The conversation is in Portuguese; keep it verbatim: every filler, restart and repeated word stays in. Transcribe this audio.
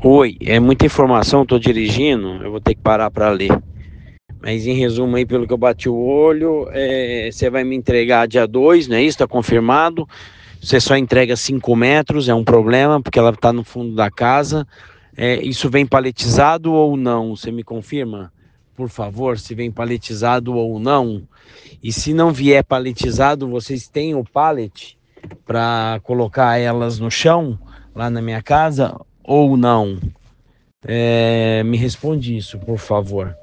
Oi, é muita informação, tô dirigindo, eu vou ter que parar para ler. Mas em resumo aí, pelo que eu bati o olho, é, você vai me entregar dia dois, não é isso? Tá confirmado. Você só entrega cinco metros, é um problema, porque ela tá no fundo da casa. É, isso vem paletizado ou não? Você me confirma? Por favor, se vem paletizado ou não. E se não vier paletizado, vocês têm o pallet para colocar elas no chão, lá na minha casa, ou não? É, me responde isso, por favor.